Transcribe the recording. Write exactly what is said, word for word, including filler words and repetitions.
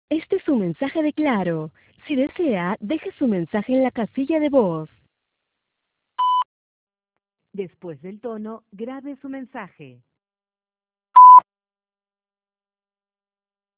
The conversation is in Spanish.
Este es un mensaje de Claro. Si desea, deje su mensaje en la casilla de voz. Después del tono, grabe su mensaje.